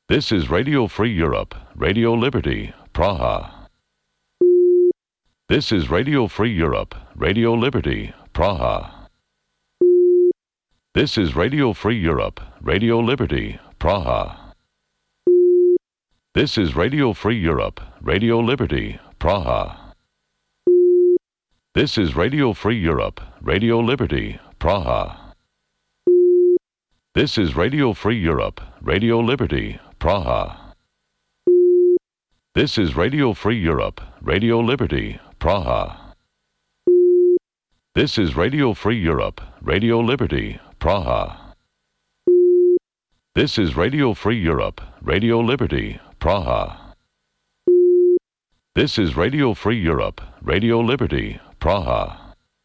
This is Radio Free Europe, Radio Liberty, Praha. This is Radio Free Europe, Radio Liberty, Praha. This is Radio Free Europe, Radio Liberty, Praha. This is Radio Free Europe, Radio Liberty, Praha. This is Radio Free Europe, Radio Liberty, Praha. This is Radio Free Europe, Radio Liberty, Praha. This is Radio Free Europe, Radio Liberty, Praha. This is Radio Free Europe, Radio Liberty, Praha. This is Radio Free Europe, Radio Liberty, Praha. This is Radio Free Europe, Radio Liberty, Praha.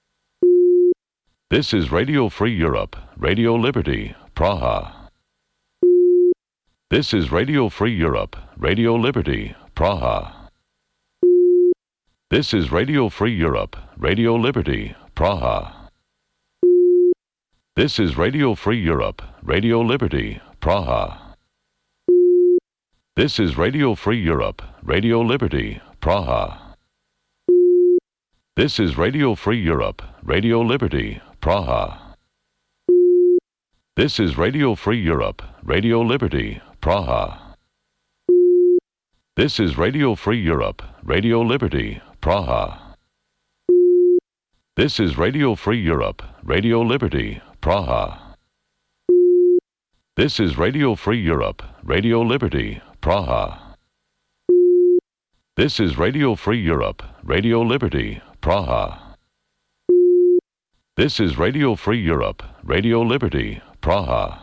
This is Radio Free Europe, Radio Liberty, Praha. This is Radio Free Europe, Radio Liberty, Praha. This is Radio Free Europe, Radio Liberty, Praha. This is Radio Free Europe, Radio Liberty, Praha. This is Radio Free Europe, Radio Liberty, Praha. This is Radio Free Europe, Radio Liberty, Praha. This is Radio Free Europe, Radio Liberty, Praha. This is Radio Free Europe, Radio Liberty, Praha. This is Radio Free Europe, Radio Liberty, Praha. This is Radio Free Europe, Radio Liberty, Praha. This is Radio Free Europe, Radio Liberty, Praha. This is Radio Free Europe, Radio Liberty, Praha.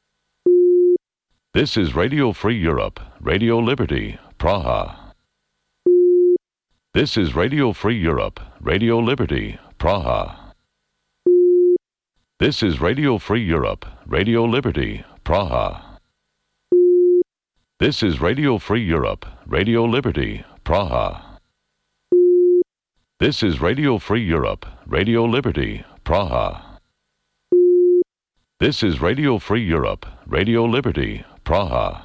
This is Radio Free Europe, Radio Liberty, Praha. This is Radio Free Europe, Radio Liberty, Praha. This is Radio Free Europe, Radio Liberty, Praha. This is Radio Free Europe, Radio Liberty, Praha. This is Radio Free Europe, Radio Liberty, Praha. This is Radio Free Europe, Radio Liberty, Praha.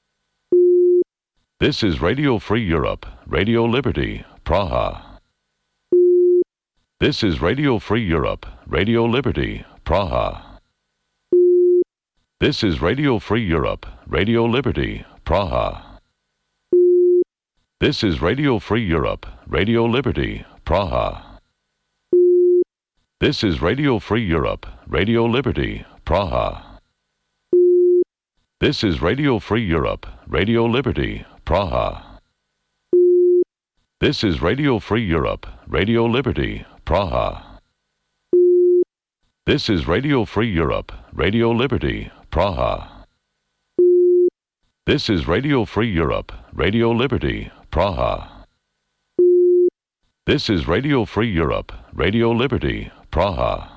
This is Radio Free Europe, Radio Liberty, Praha. This is Radio Free Europe, Radio Liberty, Praha. This is Radio Free Europe, Radio Liberty, Praha. This is Radio Free Europe, Radio Liberty, Praha. This is Radio Free Europe, Radio Liberty, Praha. This is Radio Free Europe, Radio Liberty, Praha. This is Radio Free Europe, Radio Liberty, Praha. This is Radio Free Europe, Radio Liberty, Praha. This is Radio Free Europe, Radio Liberty, Praha. This is Radio Free Europe, Radio Liberty, Praha.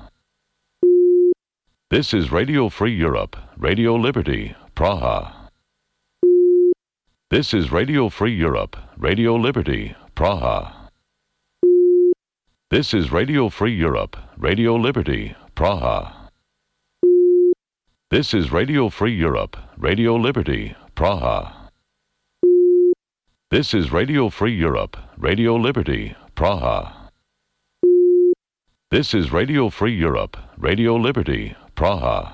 This is Radio Free Europe, Radio Liberty, Praha. This is Radio Free Europe, Radio Liberty, Praha. This is Radio Free Europe, Radio Liberty, Praha. This is Radio Free Europe, Radio Liberty, Praha. This is Radio Free Europe, Radio Liberty, Praha. This is Radio Free Europe, Radio Liberty, Praha.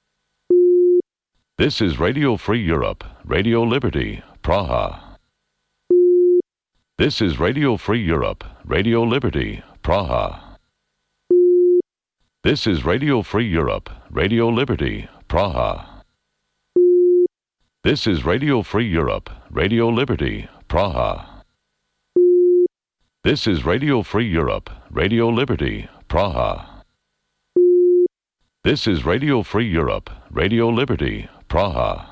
This is Radio Free Europe, Radio Liberty, Praha. This is Radio Free Europe, Radio Liberty, Praha. This is Radio Free Europe, Radio Liberty, Praha. This is Radio Free Europe, Radio Liberty, Praha. This is Radio Free Europe, Radio Liberty, Praha. This is Radio Free Europe, Radio Liberty, Praha.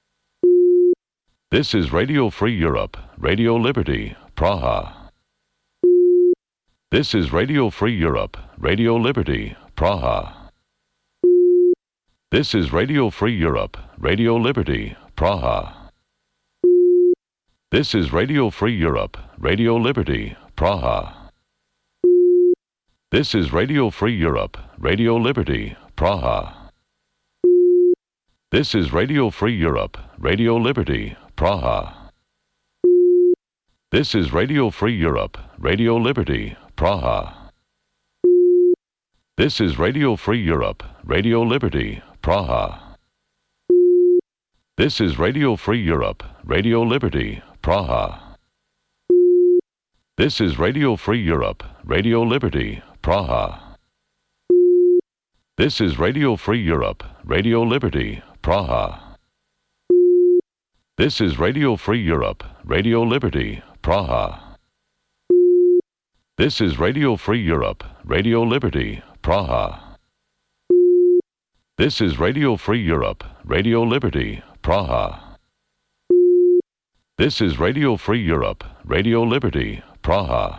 This is Radio Free Europe, Radio Liberty, Praha. This is Radio Free Europe, Radio Liberty, Praha. This is Radio Free Europe, Radio Liberty, Praha. This is Radio Free Europe, Radio Liberty, Praha. This is Radio Free Europe, Radio Liberty, Praha. This is Radio Free Europe, Radio Liberty, Praha. This is Radio Free Europe, Radio Liberty, Praha. This is Radio Free Europe, Radio Liberty, Praha. This is Radio Free Europe, Radio Liberty, Praha. This is Radio Free Europe, Radio Liberty, Praha. This is Radio Free Europe, Radio Liberty, Praha. This is Radio Free Europe, Radio Liberty, Praha. This is Radio Free Europe, Radio Liberty, Praha. This is Radio Free Europe, Radio Liberty, Praha. This is Radio Free Europe, Radio Liberty, Praha.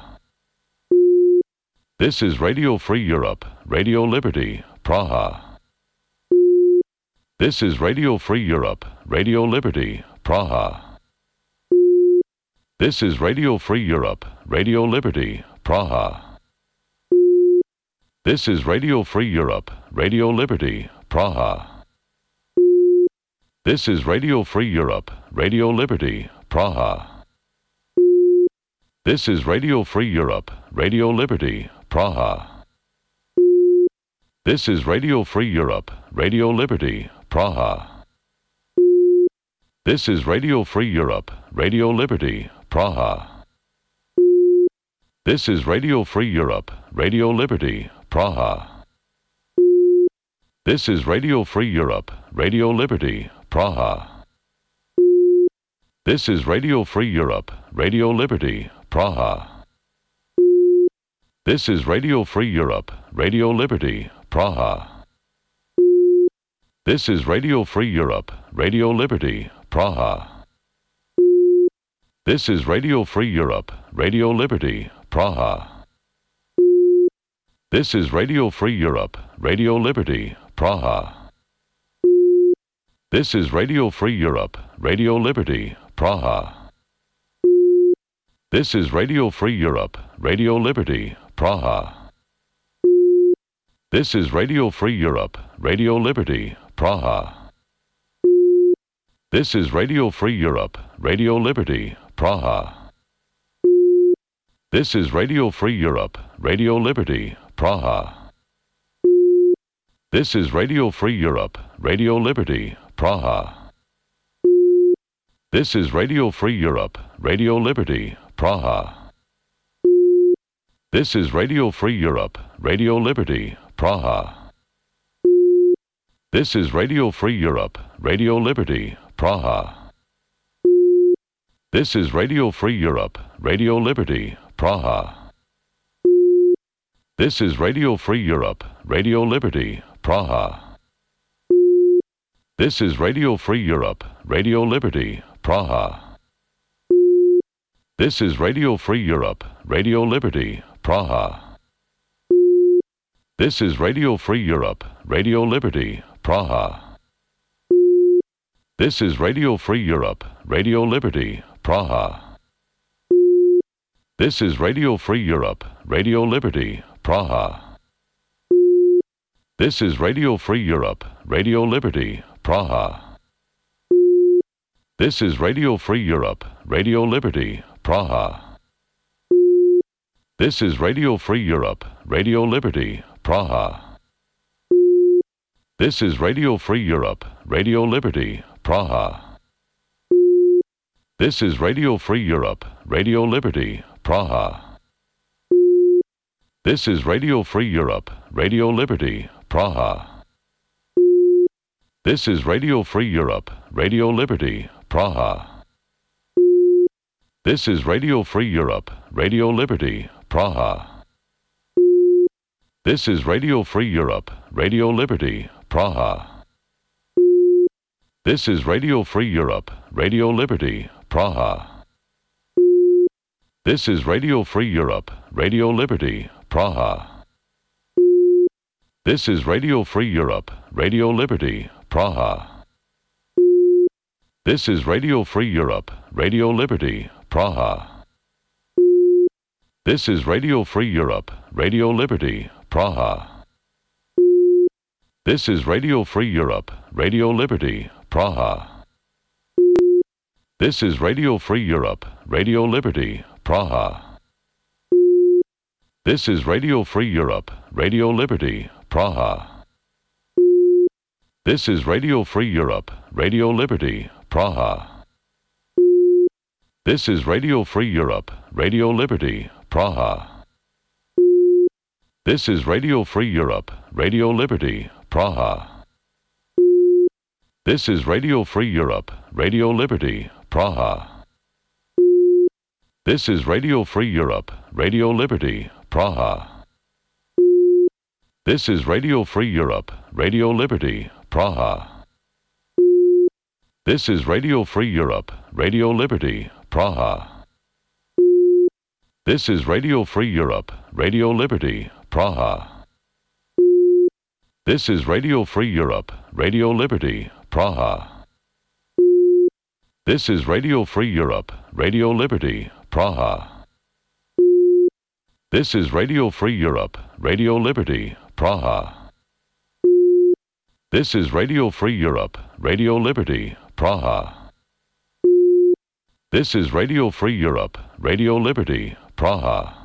This is Radio Free Europe, Radio Liberty, Praha. This is Radio Free Europe, Radio Liberty, Praha. This is Radio Free Europe, Radio Liberty, Praha. This is Radio Free Europe, Radio Liberty, Praha. This is Radio Free Europe, Radio Liberty, Praha. This is Radio Free Europe, Radio Liberty, Praha. This is Radio Free Europe, Radio Liberty, Praha. This is Radio Free Europe, Radio Liberty, Praha. This is Radio Free Europe, Radio Liberty, Praha. This is Radio Free Europe, Radio Liberty, Praha. This is Radio Free Europe, Radio Liberty, Praha. This is Radio Free Europe, Radio Liberty, Praha. This is Radio Free Europe, Radio Liberty, Praha. This is Radio Free Europe, Radio Liberty, Praha. This is Radio Free Europe, Radio Liberty, Praha. This is Radio Free Europe, Radio Liberty, Praha. This is Radio Free Europe, Radio Liberty, Praha. This is Radio Free Europe, Radio Liberty, Praha. This is Radio Free Europe, Radio Liberty, Praha. This is Radio Free Europe, Radio Liberty, Praha. This is Radio Free Europe, Radio Liberty, Praha. This is Radio Free Europe, Radio Liberty, Praha. This is Radio Free Europe, Radio Liberty, Praha. This is Radio Free Europe, Radio Liberty, Praha. This is Radio Free Europe, Radio Liberty, Praha. This is Radio Free Europe, Radio Liberty, Praha. This is Radio Free Europe, Radio Liberty, Praha. This is Radio Free Europe, Radio Liberty, Praha. This is Radio Free Europe, Radio Liberty, Praha. This is Radio Free Europe, Radio Liberty, Praha. This is Radio Free Europe, Radio Liberty, Praha. This is Radio Free Europe, Radio Liberty, Praha. This is Radio Free Europe, Radio Liberty, Praha. This is Radio Free Europe, Radio Liberty, Praha. This is Radio Free Europe, Radio Liberty, Praha. This is Radio Free Europe, Radio Liberty, Praha. This is Radio Free Europe, Radio Liberty, Praha. This is Radio Free Europe, Radio Liberty, Praha. This is Radio Free Europe, Radio Liberty, Praha. This is Radio Free Europe, Radio Liberty, Praha. This is Radio Free Europe, Radio Liberty, Praha. This is Radio Free Europe, Radio Liberty, Praha. This is Radio Free Europe, Radio Liberty, Praha. This is Radio Free Europe, Radio Liberty, Praha. This is Radio Free Europe, Radio Liberty, Praha. This is Radio Free Europe, Radio Liberty, Praha. This is Radio Free Europe, Radio Liberty, Praha. This is Radio Free Europe, Radio Liberty, Praha. This is Radio Free Europe, Radio Liberty, Praha. This is Radio Free Europe, Radio Liberty, Praha. This is Radio Free Europe, Radio Liberty, Praha. This is Radio Free Europe, Radio Liberty, Praha. This is Radio Free Europe, Radio Liberty, Praha. This is Radio Free Europe, Radio Liberty, Praha. This is Radio Free Europe, Radio Liberty, Praha. This is Radio Free Europe, Radio Liberty, Praha. This is Radio Free Europe, Radio Liberty, Praha. This is Radio Free Europe, Radio Liberty, Praha. This is Radio Free Europe, Radio Liberty, Praha. This is Radio Free Europe, Radio Liberty, Praha. This is Radio Free Europe, Radio Liberty, Praha.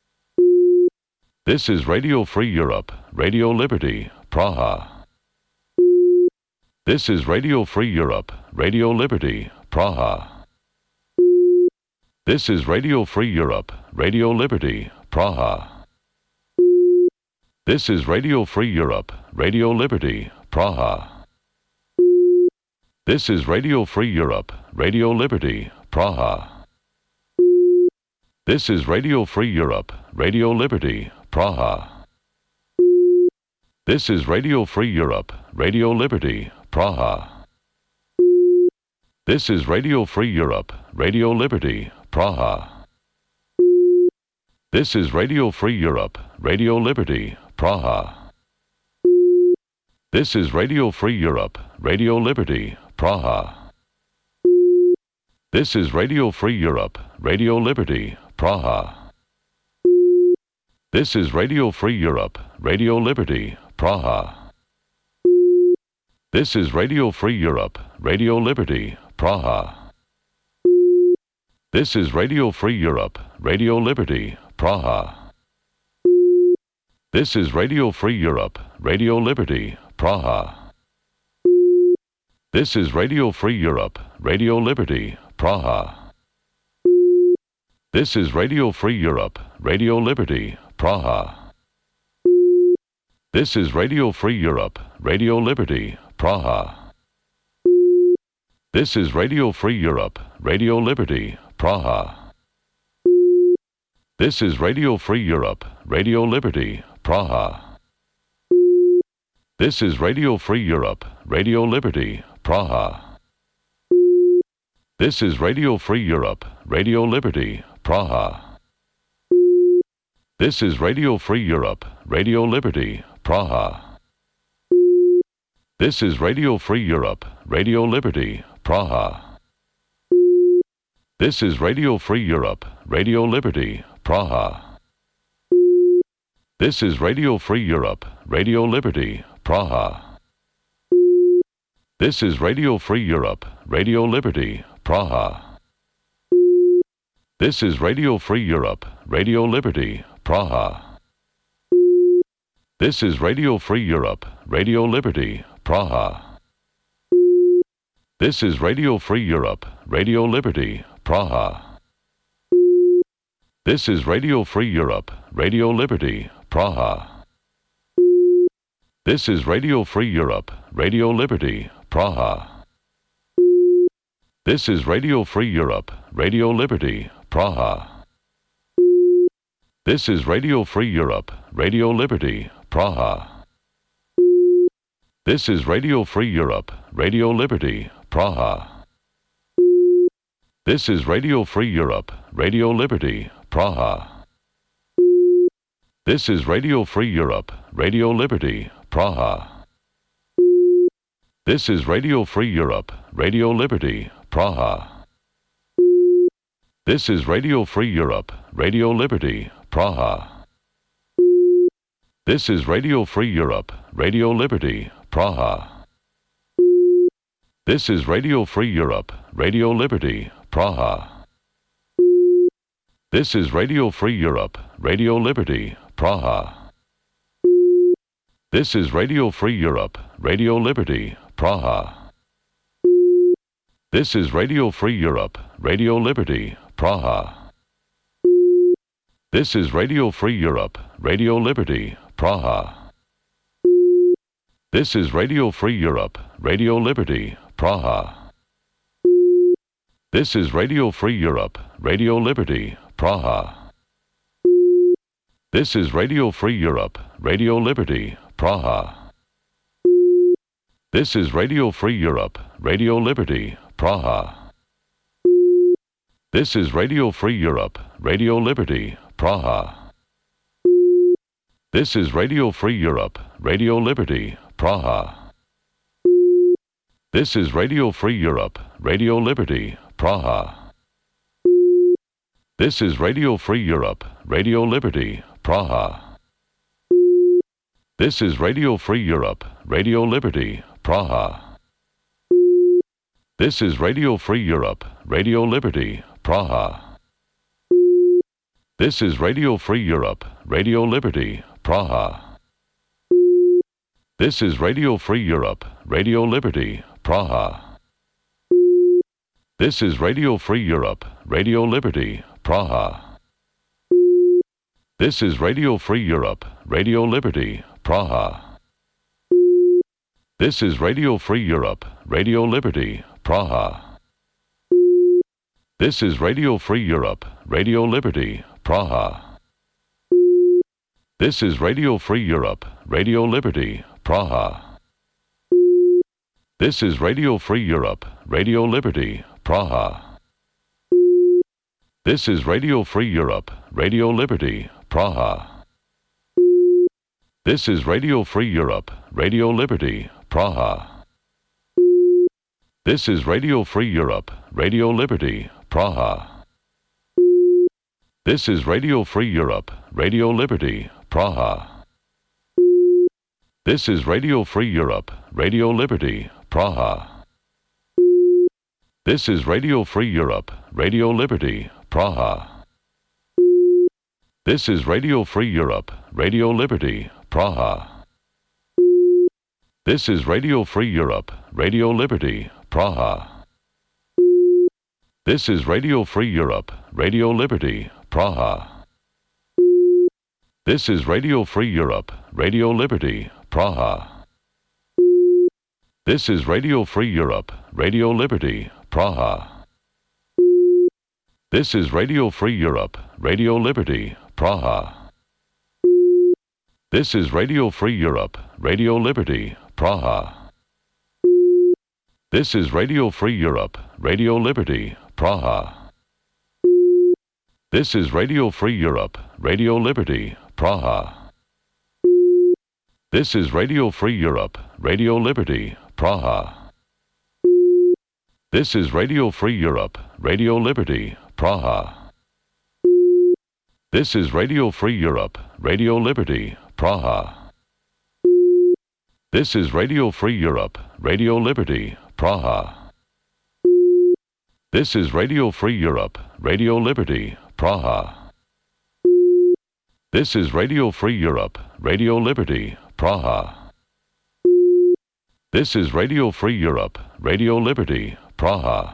This is Radio Free Europe, Radio Liberty, Praha. This is Radio Free Europe, Radio Liberty, Praha. This is Radio Free Europe, Radio Liberty, Praha. This is Radio Free Europe, Radio Liberty, Praha. This is Radio Free Europe, Radio Liberty, Praha. This is Radio Free Europe, Radio Liberty, Praha. This is Radio Free Europe, Radio Liberty, Praha. This is Radio Free Europe, Radio Liberty, Praha. This is Radio Free Europe, Radio Liberty, Praha. This is Radio Free Europe, Radio Liberty, Praha. This is Radio Free Europe, Radio Liberty, Praha. This is Radio Free Europe, Radio Liberty, Praha. This is Radio Free Europe, Radio Liberty, Praha. This is Radio Free Europe, Radio Liberty, Praha. This is Radio Free Europe, Radio Liberty, Praha. This is Radio Free Europe, Radio Liberty, Praha. This is Radio Free Europe, Radio Liberty, Praha. This is Radio Free Europe, Radio Liberty, Praha. This is Radio Free Europe, Radio Liberty, Praha. This is Radio Free Europe, Radio Liberty, Praha. This is Radio Free Europe, Radio Liberty, Praha. This is Radio Free Europe, Radio Liberty, Praha. This is Radio Free Europe, Radio Liberty, Praha. This is Radio Free Europe, Radio Liberty, Praha. This is Radio Free Europe, Radio Liberty, Praha. This is Radio Free Europe, Radio Liberty, Praha. This is Radio Free Europe, Radio Liberty, Praha. This is Radio Free Europe, Radio Liberty, Praha. This is Radio Free Europe, Radio Liberty, Praha. This is Radio Free Europe, Radio Liberty, Praha. This is Radio Free Europe, Radio Liberty, Praha. This is Radio Free Europe, Radio Liberty, Praha. This is Radio Free Europe, Radio Liberty, Praha. This is Radio Free Europe, Radio Liberty, Praha. This is Radio Free Europe, Radio Liberty, Praha. This is Radio Free Europe, Radio Liberty, Praha. This is Radio Free Europe, Radio Liberty, Praha. This is Radio Free Europe, Radio Liberty, Praha. This is Radio Free Europe, Radio Liberty, Praha. This is Radio Free Europe, Radio Liberty, Praha. This is Radio Free Europe, Radio Liberty, Praha. This is Radio Free Europe, Radio Liberty, Praha. This is Radio Free Europe, Radio Liberty, Praha. This is Radio Free Europe, Radio Liberty, Praha. This is Radio Free Europe, Radio Liberty, Praha. This is Radio Free Europe, Radio Liberty, Praha. This is Radio Free Europe, Radio Liberty, Praha. This is Radio Free Europe, Radio Liberty, Praha. This is Radio Free Europe, Radio Liberty, Praha. This is Radio Free Europe, Radio Liberty, Praha. This is Radio Free Europe, Radio Liberty, Praha. This is Radio Free Europe, Radio Liberty, Praha. This is Radio Free Europe, Radio Liberty, Praha. This is Radio Free Europe, Radio Liberty, Praha. This is Radio Free Europe, Radio Liberty, Praha. This is Radio Free Europe, Radio Liberty, Praha. This is Radio Free Europe, Radio Liberty, Praha. This is Radio Free Europe, Radio Liberty, Praha. This is Radio Free Europe, Radio Liberty, Praha. This is Radio Free Europe, Radio Liberty, Praha. This is Radio Free Europe, Radio Liberty, Praha. This is Radio Free Europe, Radio Liberty, Praha. This is Radio Free Europe, Radio Liberty, Praha. This is Radio Free Europe, Radio Liberty, Praha. This is Radio Free Europe, Radio Liberty, Praha. This is Radio Free Europe, Radio Liberty, Praha. This is Radio Free Europe, Radio Liberty, Praha. This is Radio Free Europe, Radio Liberty, Praha. This is Radio Free Europe, Radio Liberty, Praha. This is Radio Free Europe, Radio Liberty, Praha. This is Radio Free Europe, Radio Liberty, Praha. This is Radio Free Europe, Radio Liberty, Praha. This is Radio Free Europe, Radio Liberty, Praha. This is Radio Free Europe, Radio Liberty, Praha. This is Radio Free Europe, Radio Liberty, Praha. This is Radio Free Europe, Radio Liberty, Praha. This is Radio Free Europe, Radio Liberty, Praha. This is Radio Free Europe, Radio Liberty, Praha. This is Radio Free Europe, Radio Liberty, Praha. This is Radio Free Europe, Radio Liberty, Praha. This is Radio Free Europe, Radio Liberty, Praha. This is Radio Free Europe, Radio Liberty, Praha. This is Radio Free Europe, Radio Liberty, Praha. This is Radio Free Europe, Radio Liberty, Praha. This is Radio Free Europe, Radio Liberty, Praha.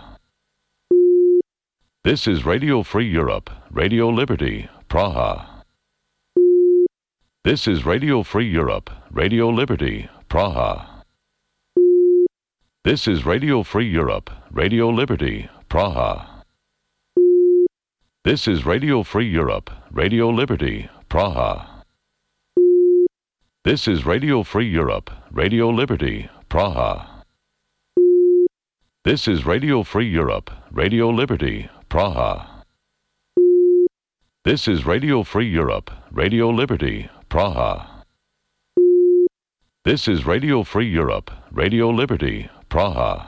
This is Radio Free Europe, Radio Liberty, Praha. This is Radio Free Europe, Radio Liberty, Praha. This is Radio Free Europe, Radio Liberty, Praha. This is Radio Free Europe, Radio Liberty, Praha. This is Radio Free Europe, Radio Liberty, Praha. This is Radio Free Europe, Radio Liberty, Praha. This is Radio Free Europe, Radio Liberty, Praha. This is Radio Free Europe, Radio Liberty, Praha.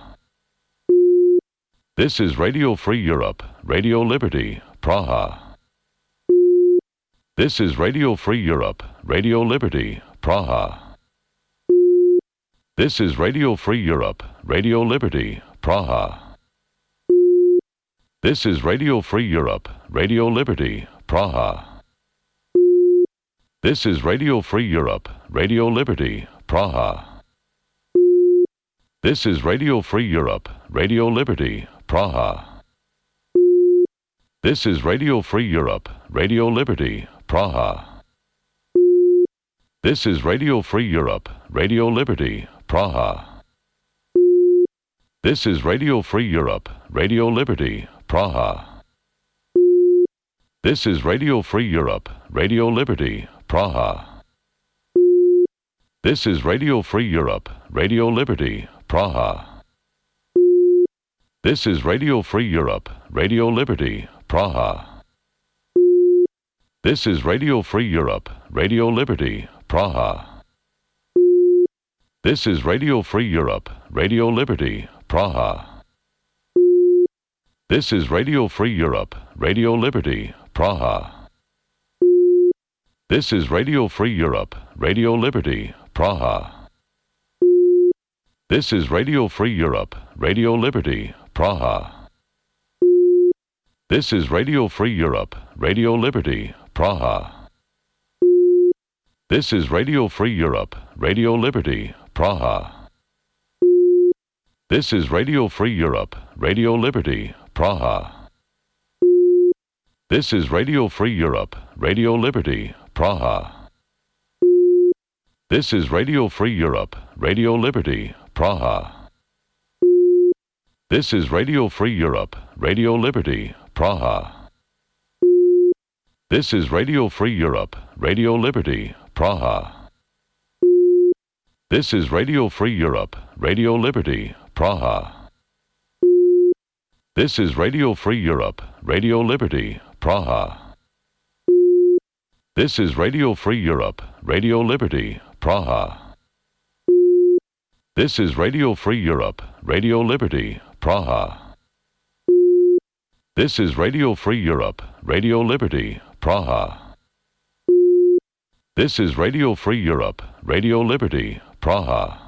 This is Radio Free Europe, Radio Liberty, Praha. This is Radio Free Europe, Radio Liberty, Praha. This is Radio Free Europe, Radio Liberty, Praha. This is Radio Free Europe, Radio Liberty, Praha. This is Radio Free Europe, Radio Liberty, Praha. This is Radio Free Europe, Radio Liberty, Praha. This is Radio Free Europe, Radio Liberty, Praha. This is Radio Free Europe, Radio Liberty, Praha. This is Radio Free Europe, Radio Liberty, Praha. This is Radio Free Europe, Radio Liberty, Praha. This is Radio Free Europe, Radio Liberty, Praha. This is Radio Free Europe, Radio Liberty, Praha. This is Radio Free Europe, Radio Liberty, Praha. This is Radio Free Europe, Radio Liberty, Praha. This is Radio Free Europe, Radio Liberty, Praha. This is Radio Free Europe, Radio Liberty, Praha. This is Radio Free Europe, Radio Liberty, Praha. This is Radio Free Europe, Radio Liberty, Praha. This is Radio Free Europe, Radio Liberty, Praha. This is Radio Free Europe, Radio Liberty, Praha. This is Radio Free Europe, Radio Liberty, Praha. This is Radio Free Europe, Radio Liberty, Praha. This is Radio Free Europe, Radio Liberty, Praha. This is Radio Free Europe, Radio Liberty, Praha. This is Radio Free Europe, Radio Liberty, Praha. This is Radio Free Europe, Radio Liberty, Praha. This is Radio Free Europe, Radio Liberty, Praha. This is Radio Free Europe, Radio Liberty, Praha. This is Radio Free Europe, Radio Liberty, Praha. This is Radio Free Europe, Radio Liberty, Praha.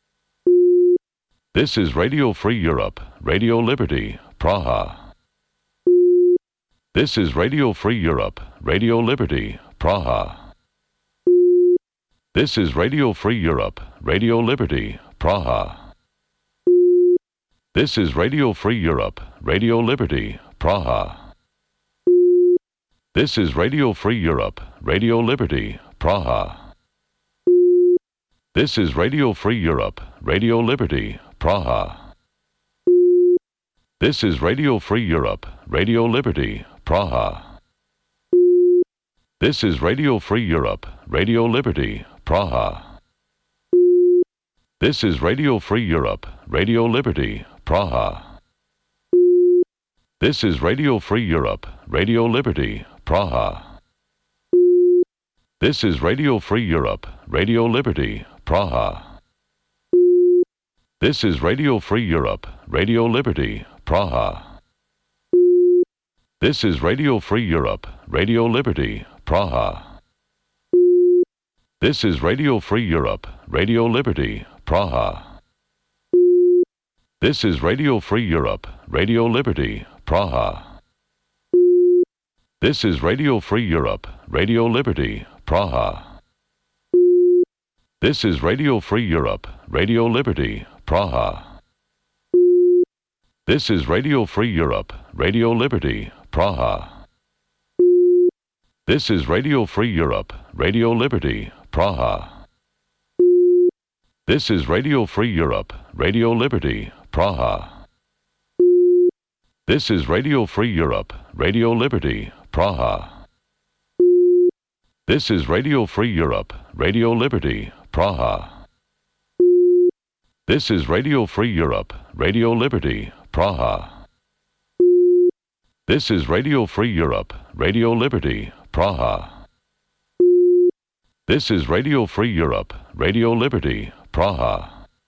This is Radio Free Europe, Radio Liberty, Praha. This is Radio Free Europe, Radio Liberty, Praha. This is Radio Free Europe, Radio Liberty, Praha. This is Radio Free Europe, Radio Liberty, Praha. This is Radio Free Europe, Radio Liberty, Praha. This is Radio Free Europe, Radio Liberty, Praha. This is Radio Free Europe, Radio Liberty, Praha. This is Radio Free Europe, Radio Liberty, Praha. This is Radio Free Europe, Radio Liberty, Praha. This is Radio Free Europe, Radio Liberty, Praha. This is Radio Free Europe, Radio Liberty, Praha. This is Radio Free Europe, Radio Liberty, Praha. This is Radio Free Europe, Radio Liberty, Praha. This is Radio Free Europe, Radio Liberty, Praha. This is Radio Free Europe, Radio Liberty, Praha. This is Radio Free Europe, Radio Liberty, Praha. This is Radio Free Europe, Radio Liberty, Praha. This is Radio Free Europe, Radio Liberty, Praha. This is Radio Free Europe, Radio Liberty, Praha. This is Radio Free Europe, Radio Liberty, Praha. This is Radio Free Europe, Radio Liberty, Praha. This is Radio Free Europe, Radio Liberty, Praha. This is Radio Free Europe, Radio Liberty, Praha. This is Radio Free Europe, Radio Liberty, Praha. This is Radio Free Europe, Radio Liberty, Praha.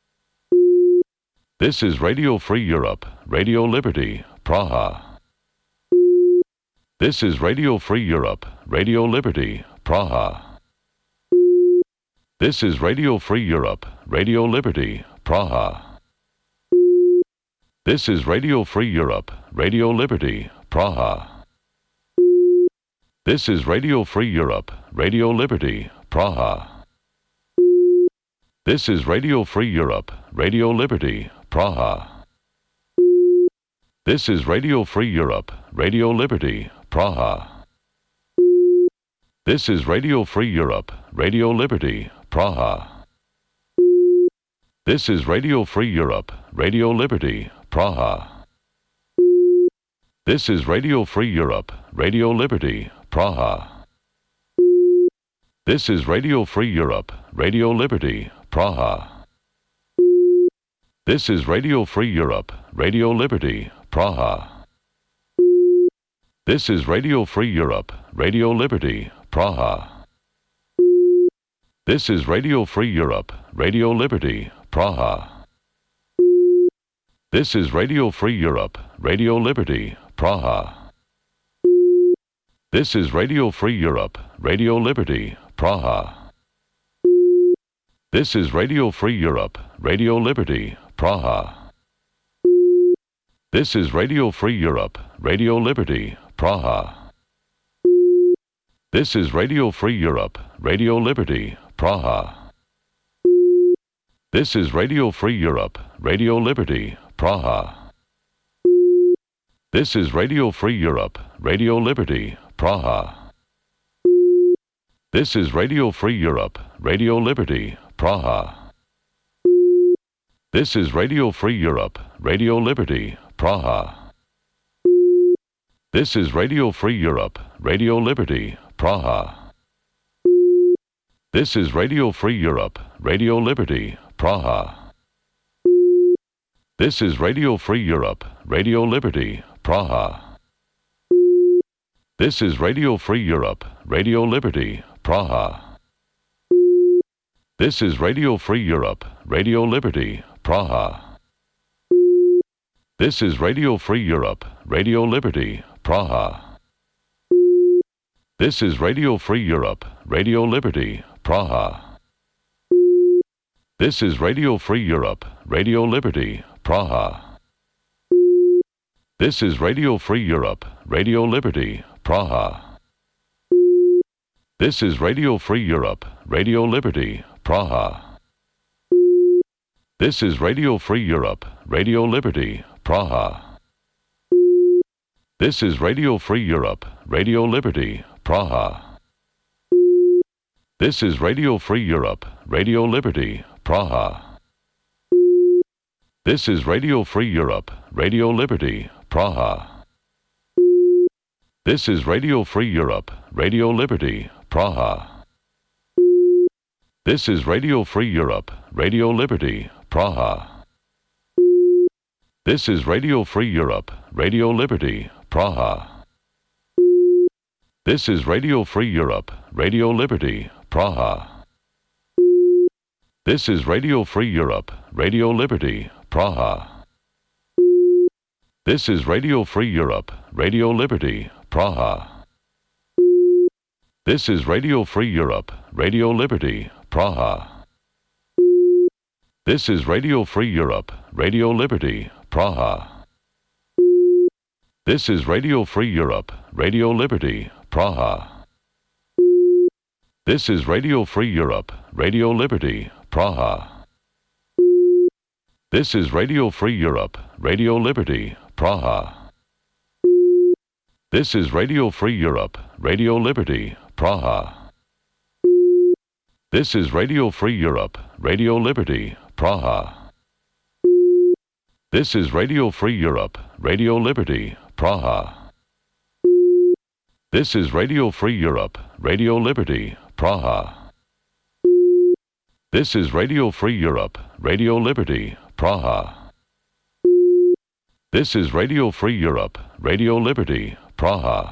This is Radio Free Europe, Radio Liberty, Praha. This is Radio Free Europe, Radio Liberty, Praha. This is Radio Free Europe, Radio Liberty, Praha. This is Radio Free Europe, Radio Liberty, Praha. This is Radio Free Europe, Radio Liberty, Praha. This is Radio Free Europe, Radio Liberty, Praha. This is Radio Free Europe, Radio Liberty, Praha. This is Radio Free Europe, Radio Liberty, Praha. This is Radio Free Europe, Radio Liberty, Praha. This is Radio Free Europe, Radio Liberty, Praha. This is Radio Free Europe, Radio Liberty, Praha. This is Radio Free Europe, Radio Liberty, Praha. This is Radio Free Europe, Radio Liberty, Praha. This is Radio Free Europe, Radio Liberty, Praha. This is Radio Free Europe, Radio Liberty, Praha. This is Radio Free Europe, Radio Liberty, Praha. This is Radio Free Europe, Radio Liberty, Praha. This is Radio Free Europe, Radio Liberty, Praha. This is Radio Free Europe, Radio Liberty, Praha. This is Radio Free Europe, Radio Liberty, Praha. This is Radio Free Europe, Radio Liberty, Praha. This is Radio Free Europe, Radio Liberty, Praha. This is Radio Free Europe, Radio Liberty, Praha. This is Radio Free Europe, Radio Liberty, Praha. This is Radio Free Europe, Radio Liberty, Praha. This is Radio Free Europe, Radio Liberty, Praha. This is Radio Free Europe, Radio Liberty, Praha. This is Radio Free Europe, Radio Liberty, Praha. This is Radio Free Europe, Radio Liberty, Praha. This is Radio Free Europe, Radio Liberty, Praha. This is Radio Free Europe, Radio Liberty, Praha. This is Radio Free Europe, Radio Liberty, Praha. This is Radio Free Europe, Radio Liberty, Praha. This is Radio Free Europe, Radio Liberty, Praha. This is Radio Free Europe, Radio Liberty, Praha. This is Radio Free Europe, Radio Liberty, Praha. This is Radio Free Europe, Radio Liberty, Praha. This is Radio Free Europe, Radio Liberty, Praha. This is Radio Free Europe, Radio Liberty, Praha. This is Radio Free Europe, Radio Liberty, Praha. This is Radio Free Europe, Radio Liberty, Praha. This is Radio Free Europe, Radio Liberty, Praha. This is Radio Free Europe, Radio Liberty, Praha. This is Radio Free Europe, Radio Liberty, Praha. This is Radio Free Europe, Radio Liberty, Praha. This is Radio Free Europe, Radio Liberty, Praha. This is Radio Free Europe, Radio Liberty, Praha. This is Radio Free Europe, Radio Liberty, Praha. This is Radio Free Europe, Radio Liberty, Praha. This is Radio Free Europe, Radio Liberty, Praha. This is Radio Free Europe, Radio Liberty, Praha. This is Radio Free Europe, Radio Liberty, Praha. This is Radio Free Europe, Radio Liberty, Praha. This is Radio Free Europe, Radio Liberty, Praha.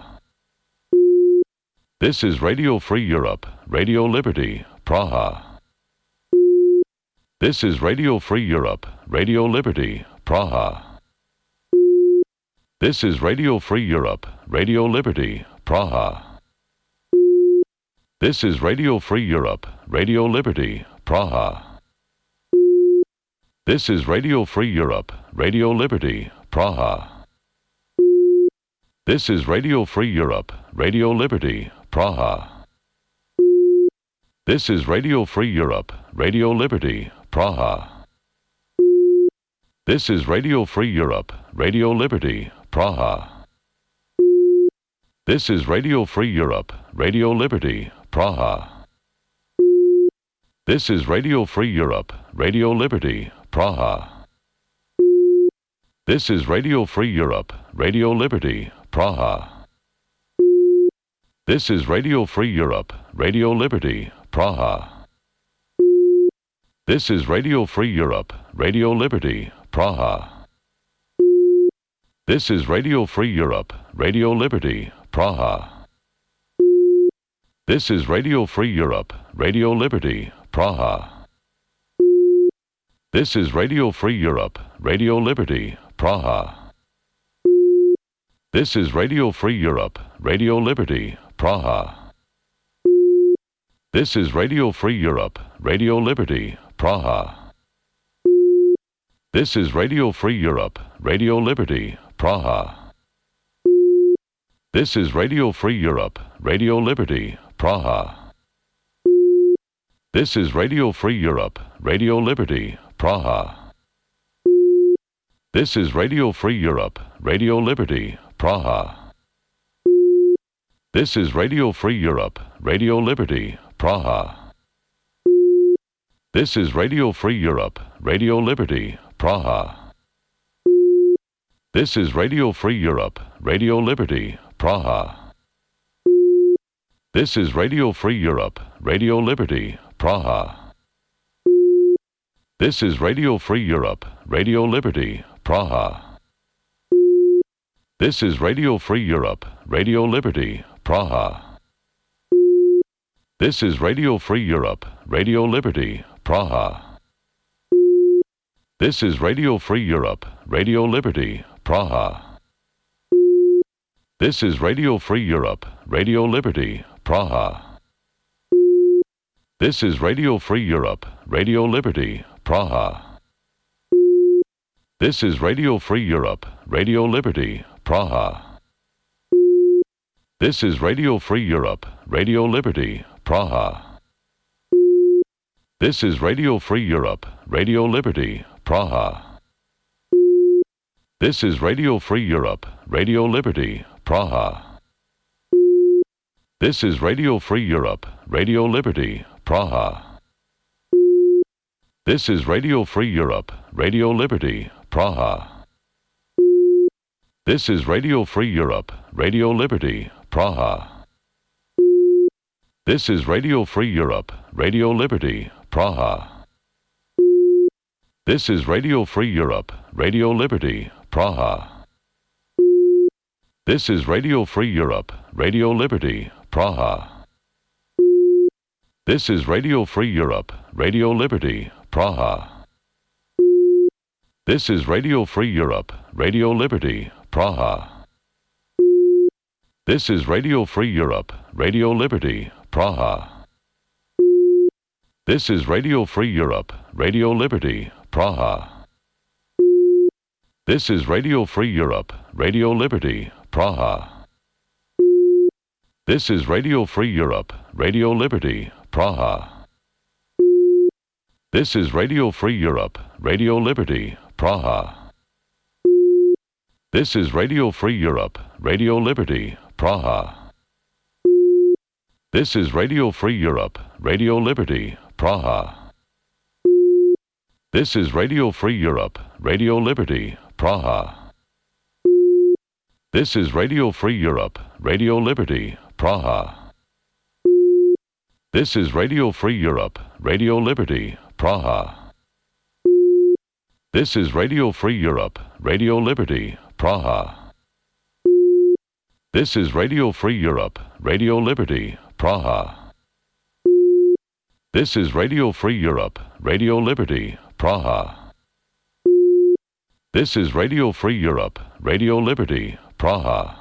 This is Radio Free Europe, Radio Liberty, Praha. This is Radio Free Europe, Radio Liberty, Praha. This is Radio Free Europe, Radio Liberty, Praha. This is Radio Free Europe, Radio Liberty, Praha. This is Radio Free Europe, Radio Liberty, Praha. This is Radio Free Europe, Radio Liberty, Praha. This is Radio Free Europe, Radio Liberty, Praha. This is Radio Free Europe, Radio Liberty, Praha. This is Radio Free Europe, Radio Liberty, Praha. This is Radio Free Europe, Radio Liberty, Praha. This is Radio Free Europe, Radio Liberty, Praha. This is Radio Free Europe, Radio Liberty, Praha. This is Radio Free Europe, Radio Liberty, Praha. This is Radio Free Europe, Radio Liberty, Praha. This is Radio Free Europe, Radio Liberty, Praha. This is Radio Free Europe, Radio Liberty, Praha. This is Radio Free Europe, Radio Liberty, Praha. This is Radio Free Europe, Radio Liberty, Praha. This is Radio Free Europe, Radio Liberty, Praha. This is Radio Free Europe, Radio Liberty, Praha. This is Radio Free Europe, Radio Liberty, Praha. This is Radio Free Europe, Radio Liberty, Praha. This is Radio Free Europe, Radio Liberty, Praha. This is Radio Free Europe, Radio Liberty, Praha. This is Radio Free Europe, Radio Liberty, Praha. This is Radio Free Europe, Radio Liberty, Praha. This is Radio Free Europe, Radio Liberty, Praha. This is Radio Free Europe, Radio Liberty, Praha. This is Radio Free Europe, Radio Liberty, Praha. This is Radio Free Europe, Radio Liberty, Praha. This is Radio Free Europe, Radio Liberty, Praha. This is Radio Free Europe, Radio Liberty, Praha. This is Radio Free Europe, Radio Liberty, Praha. This is Radio Free Europe, Radio Liberty, Praha. This is Radio Free Europe, Radio Liberty, Praha. This is Radio Free Europe, Radio Liberty, Praha. This is Radio Free Europe, Radio Liberty, Praha. This is Radio Free Europe, Radio Liberty, Praha. This is Radio Free Europe, Radio Liberty, Praha. This is Radio Free Europe, Radio Liberty, Praha. This is Radio Free Europe, Radio Liberty, Praha. This is Radio Free Europe, Radio Liberty, Praha. This is Radio Free Europe, Radio Liberty, Praha. This is Radio Free Europe, Radio Liberty, Praha. This is Radio Free Europe, Radio Liberty, Praha. This is Radio Free Europe, Radio Liberty, Praha. This is Radio Free Europe, Radio Liberty, Praha. This is Radio Free Europe, Radio Liberty, Praha. This is Radio Free Europe, Radio Liberty, Praha. This is Radio Free Europe, Radio Liberty, Praha. This is Radio Free Europe, Radio Liberty, Praha. This is Radio Free Europe, Radio Liberty, Praha. This is Radio Free Europe, Radio Liberty, Praha. This is Radio Free Europe, Radio Liberty, Praha. This is Radio Free Europe, Radio Liberty, Praha. This is Radio Free Europe, Radio Liberty, Praha. This is Radio Free Europe, Radio Liberty, Praha. This is Radio Free Europe, Radio Liberty, Praha.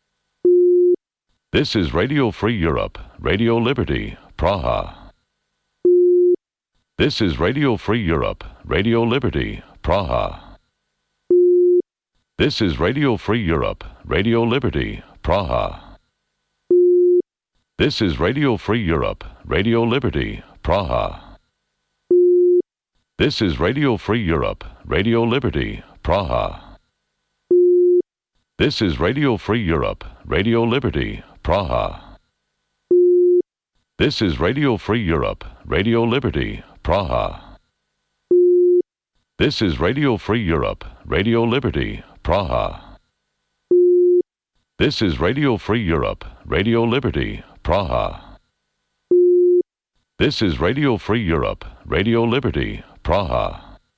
This is Radio Free Europe, Radio Liberty, Praha. This is Radio Free Europe, Radio Liberty, Praha. This is Radio Free Europe, Radio Liberty, Praha. This is Radio Free Europe, Radio Liberty, Praha. This is Radio Free Europe, Radio Liberty, Praha. This is Radio Free Europe, Radio Liberty, Praha. This is Radio Free Europe, Radio Liberty, Praha. This is Radio Free Europe, Radio Liberty, Praha. This is Radio Free Europe, Radio Liberty, Praha. This is Radio Free Europe, Radio Liberty, Praha.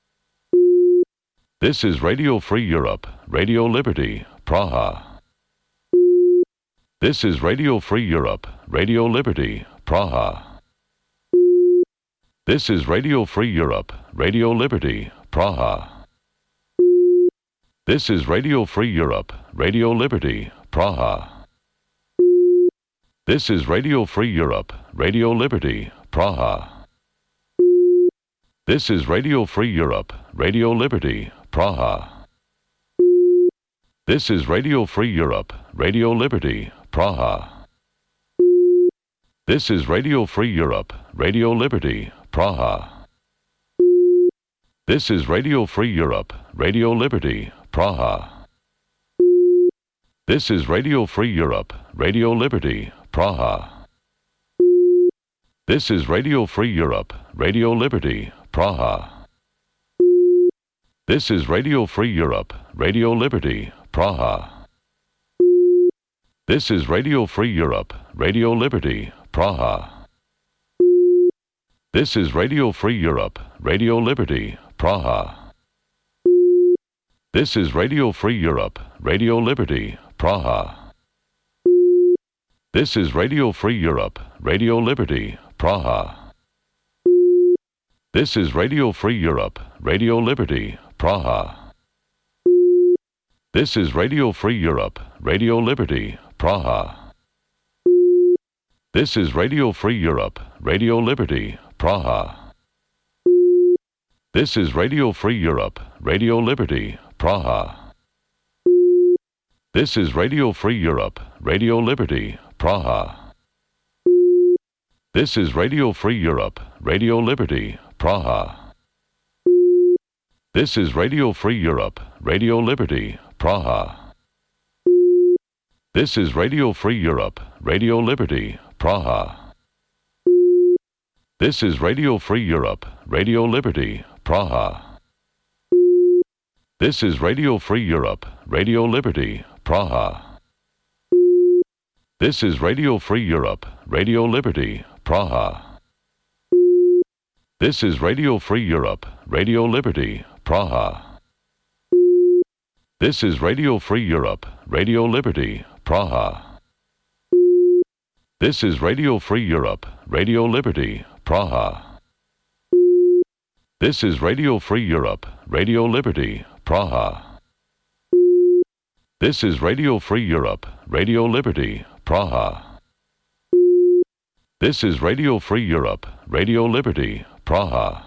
This is Radio Free Europe, Radio Liberty, Praha. This is Radio Free Europe, Radio Liberty, Praha. This is Radio Free Europe, Radio Liberty, Praha. This is Radio Free Europe, Radio Liberty, Praha. This is Radio Free Europe, Radio Liberty, Praha. This is Radio Free Europe, Radio Liberty, Praha. This is Radio Free Europe, Radio Liberty, Praha. This is Radio Free Europe, Radio Liberty, Praha. This is Radio Free Europe, Radio Liberty, Praha. This is Radio Free Europe, Radio Liberty, Praha. This is Radio Free Europe, Radio Liberty, Praha. This is Radio Free Europe, Radio Liberty, Praha. This is Radio Free Europe, Radio Liberty, Praha. This is Radio Free Europe, Radio Liberty, Praha. This is Radio Free Europe, Radio Liberty, Praha. This is Radio Free Europe, Radio Liberty, Praha. This is Radio Free Europe, Radio Liberty, Praha. This is Radio Free Europe, Radio Liberty, Praha. This is Radio Free Europe, Radio Liberty, Praha. This is Radio Free Europe, Radio Liberty, Praha. This is Radio Free Europe, Radio Liberty, Praha. This is Radio Free Europe, Radio Liberty, Praha. This is Radio Free Europe, Radio Liberty, Praha. This is Radio Free Europe, Radio Liberty, Praha. This is Radio Free Europe, Radio Liberty, Praha. This is Radio Free Europe, Radio Liberty, Praha. This is Radio Free Europe, Radio Liberty, Praha. This is Radio Free Europe, Radio Liberty, Praha. This is Radio Free Europe, Radio Liberty, Praha. This is Radio Free Europe, Radio Liberty, Praha. This is Radio Free Europe, Radio Liberty, Praha. This is Radio Free Europe, Radio Liberty, Praha. This is Radio Free Europe, Radio Liberty, Praha.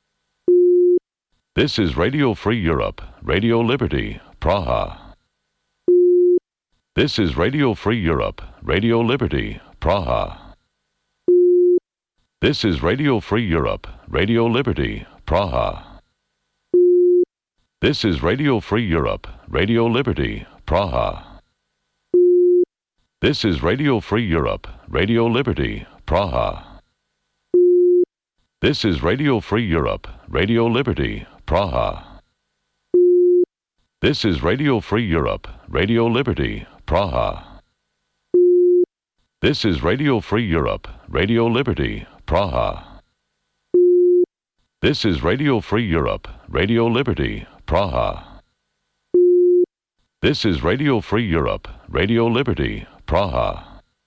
This is Radio Free Europe, Radio Liberty, Praha. This is Radio Free Europe, Radio Liberty, Praha. This is Radio Free Europe, Radio Liberty, Praha. This is Radio Free Europe, Radio Liberty, Praha. This is Radio Free Europe, Radio Liberty, Praha. This is Radio Free Europe, Radio Liberty, Praha. This is Radio Free Europe, Radio Liberty, Praha. This is Radio Free Europe, Radio Liberty, Praha. This is Radio Free Europe, Radio Liberty, Praha. This is Radio Free Europe, Radio Liberty, Praha.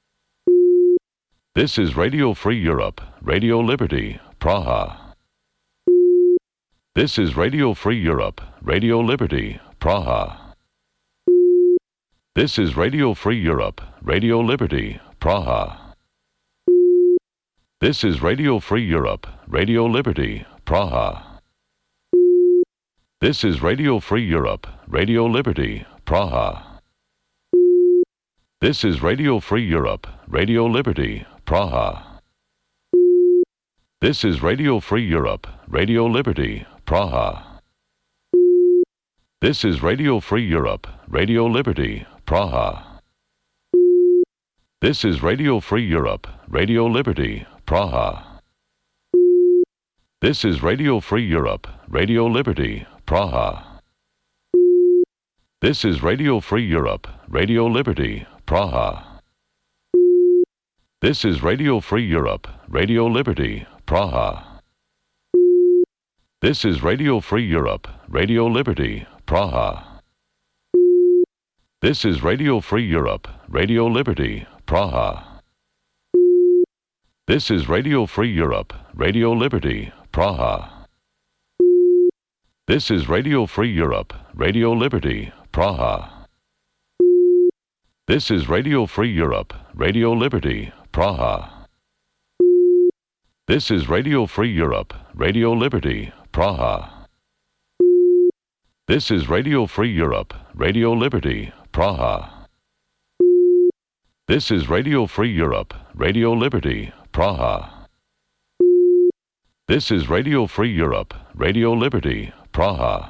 This is Radio Free Europe, Radio Liberty, Praha. This is Radio Free Europe, Radio Liberty, Praha. This is Radio Free Europe, Radio Liberty, Praha. This is Radio Free Europe, Radio Liberty, Praha. This is Radio Free Europe, Radio Liberty, Praha. This is Radio Free Europe, Radio Liberty, Praha. This is Radio Free Europe, Radio Liberty, Praha. This is Radio Free Europe, Radio Liberty, Praha. This is Radio Free Europe, Radio Liberty, Praha. This is Radio Free Europe, Radio Liberty, Praha. This is Radio Free Europe, Radio Liberty, Praha. This is Radio Free Europe, Radio Liberty, Praha. This is Radio Free Europe, Radio Liberty, Praha. This is Radio Free Europe, Radio Liberty, Praha. This is Radio Free Europe, Radio Liberty, Praha. This is Radio Free Europe, Radio Liberty, Praha. This is Radio Free Europe, Radio Liberty, Praha. This is Radio Free Europe, Radio Liberty, Praha. This is Radio Free Europe, Radio Liberty, Praha. This is Radio Free Europe, Radio Liberty, Praha. This is Radio Free Europe, Radio Liberty, Praha.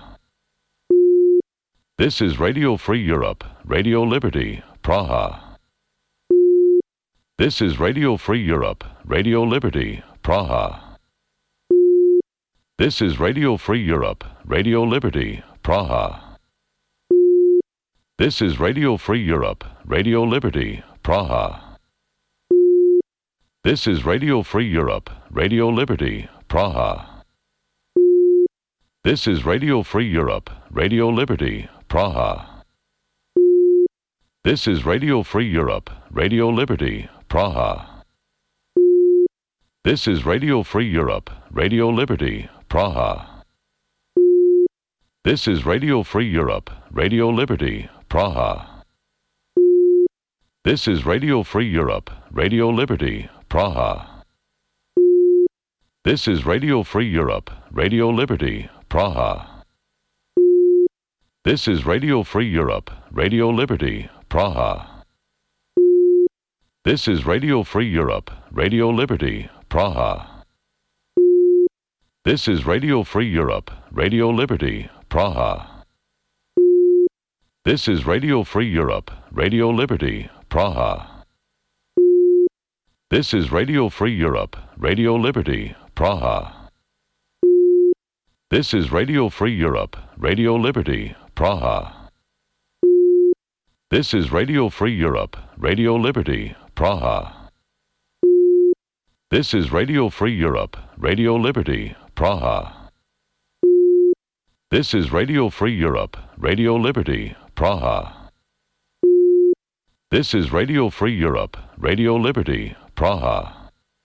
This is Radio Free Europe, Radio Liberty, Praha. This is Radio Free Europe, Radio Liberty, Praha. This is Radio Free Europe, Radio Liberty, Praha. This is Radio Free Europe, Radio Liberty, Praha. This is Radio Free Europe, Radio Liberty, Praha. This is Radio Free Europe, Radio Liberty, Praha. This is Radio Free Europe, Radio Liberty, Praha. This is Radio Free Europe, Radio Liberty, Praha. This is Radio Free Europe, Radio Liberty, Praha. This is Radio Free Europe, Radio Liberty, Praha. This is Radio Free Europe, Radio Liberty, Praha. This is Radio Free Europe, Radio Liberty, Praha. This is Radio Free Europe, Radio Liberty, Praha. This is Radio Free Europe, Radio Liberty, Praha. This is Radio Free Europe, Radio Liberty, Praha. This is Radio Free Europe, Radio Liberty, Praha. This is Radio Free Europe, Radio Liberty, Praha. This is Radio Free Europe, Radio Liberty, Praha. This is Radio Free Europe, Radio Liberty, Praha. This is Radio Free Europe, Radio Liberty, Praha. This is Radio Free Europe, Radio Liberty, Praha.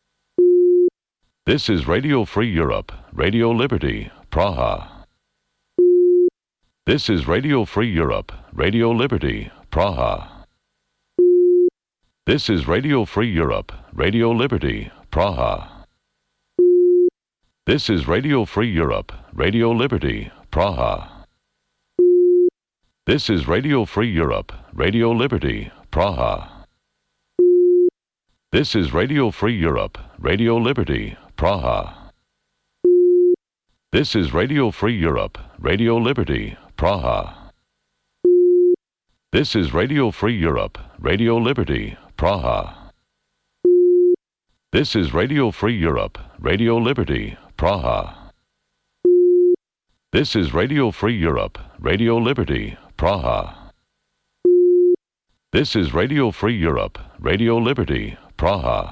This is Radio Free Europe, Radio Liberty, Praha. This is Radio Free Europe, Radio Liberty, Praha. This is Radio Free Europe, Radio Liberty, Praha. This is Radio Free Europe, Radio Liberty, Praha. This is Radio Free Europe, Radio Liberty, Praha. This is Radio Free Europe, Radio Liberty, Praha. This is Radio Free Europe, Radio Liberty, Praha. This is Radio Free Europe, Radio Liberty, Praha. This is Radio Free Europe, Radio Liberty, Praha. This is Radio Free Europe, Radio Liberty, Praha. This is Radio Free Europe, Radio Liberty, Praha.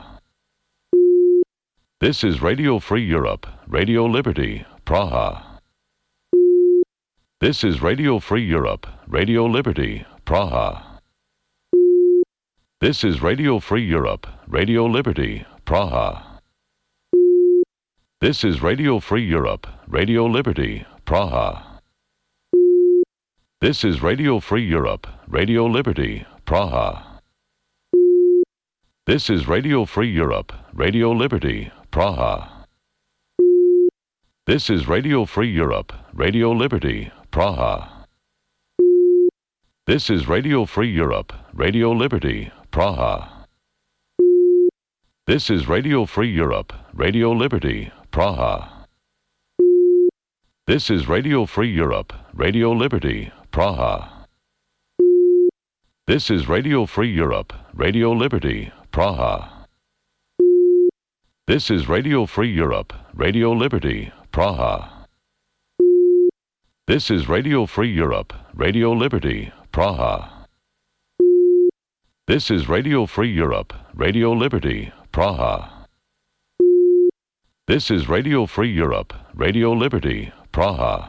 This is Radio Free Europe, Radio Liberty, Praha. This is Radio Free Europe, Radio Liberty, Praha. This is Radio Free Europe, Radio Liberty, Praha. This is Radio Free Europe, Radio Liberty, Praha. This is Radio Free Europe, Radio Liberty, Praha. This is Radio Free Europe, Radio Liberty, Praha. This is Radio Free Europe, Radio Liberty, Praha. This is Radio Free Europe, Radio Liberty, Praha. This is Radio Free Europe, Radio Liberty, Praha. This is Radio Free Europe, Radio Liberty, Praha. This is Radio Free Europe, Radio Liberty, Praha. This is Radio Free Europe, Radio Liberty, Praha. This is Radio Free Europe, Radio Liberty, Praha. This is Radio Free Europe, Radio Liberty, Praha. This is Radio Free Europe, Radio Liberty, Praha.